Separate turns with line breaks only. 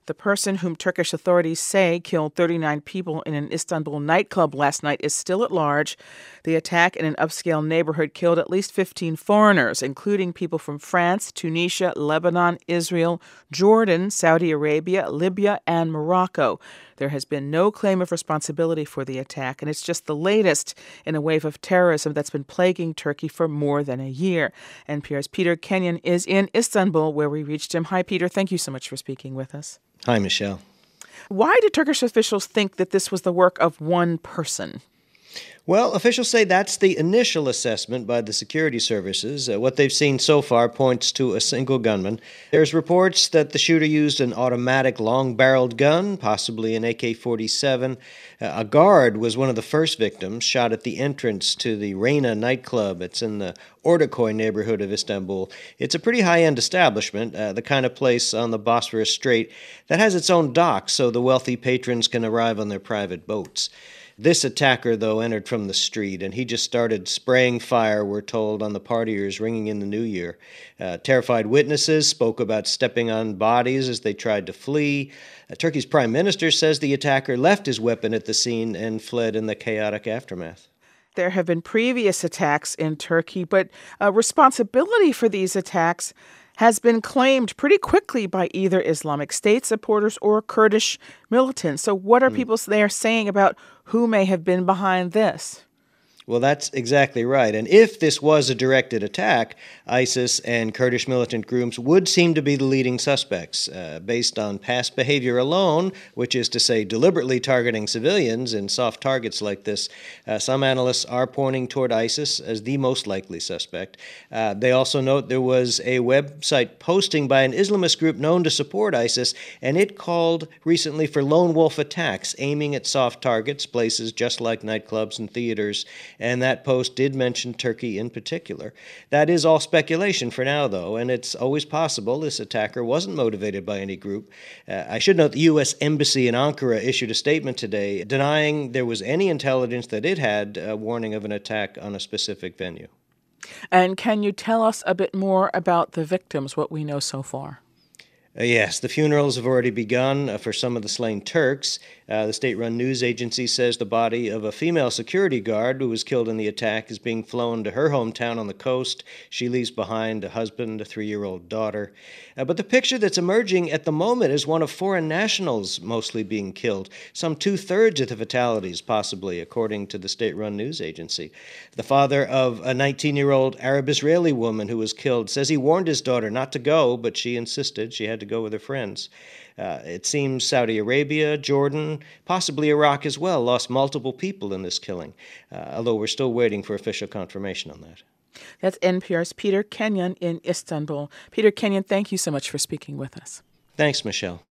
The person whom Turkish authorities say killed 39 people in an Istanbul nightclub last night is still at large. The attack in an upscale neighborhood killed at least 15 foreigners, including people from France, Tunisia, Lebanon, Israel, Jordan, Saudi Arabia, Libya, and Morocco. There has been no claim of responsibility for the attack, and it's just the latest in a wave of terrorism that's been plaguing Turkey for more than a year. NPR's Peter Kenyon is in Istanbul, where we reached him. Hi, Peter. Thank you so much for speaking with us.
Hi, Michelle.
Why do Turkish officials think that this was the work of one person?
Well, officials say that's the initial assessment by the security services. What they've seen so far points to a single gunman. There's reports that the shooter used an automatic long-barreled gun, possibly an AK-47. A guard was one of the first victims, shot at the entrance to the Reyna nightclub. It's in the Ortaköy neighborhood of Istanbul. It's a pretty high-end establishment, the kind of place on the Bosphorus Strait that has its own docks so the wealthy patrons can arrive on their private boats. This attacker, though, entered from the street, and he just started spraying fire, we're told, on the partiers ringing in the new year. Terrified witnesses spoke about stepping on bodies as they tried to flee. Turkey's prime minister says the attacker left his weapon at the scene and fled in the chaotic aftermath.
There have been previous attacks in Turkey, but responsibility for these attacks has been claimed pretty quickly by either Islamic State supporters or Kurdish militants. So what are people there saying about who may have been behind this?
Well, that's exactly right. And if this was a directed attack, ISIS and Kurdish militant groups would seem to be the leading suspects. Based on past behavior alone, which is to say deliberately targeting civilians in soft targets like this, some analysts are pointing toward ISIS as the most likely suspect. They also note there was a website posting by an Islamist group known to support ISIS, and it called recently for lone wolf attacks, aiming at soft targets, places just like nightclubs and theaters. And that post did mention Turkey in particular. That is all speculation for now, though, and it's always possible this attacker wasn't motivated by any group. I should note the U.S. Embassy in Ankara issued a statement today denying there was any intelligence that it had a warning of an attack on a specific venue.
And can you tell us a bit more about the victims, what we know so far?
Yes, the funerals have already begun for some of the slain Turks. The state-run news agency says the body of a female security guard who was killed in the attack is being flown to her hometown on the coast. She leaves behind a husband, a 3-year-old daughter. But the picture that's emerging at the moment is one of foreign nationals mostly being killed, some 2/3 of the fatalities, possibly, according to the state-run news agency. The father of a 19-year-old Arab-Israeli woman who was killed says he warned his daughter not to go, but she insisted she had to go with her friends. It seems Saudi Arabia, Jordan, possibly Iraq as well, lost multiple people in this killing, although we're still waiting for official confirmation on that.
That's NPR's Peter Kenyon in Istanbul. Peter Kenyon, thank you so much for speaking with us.
Thanks, Michelle.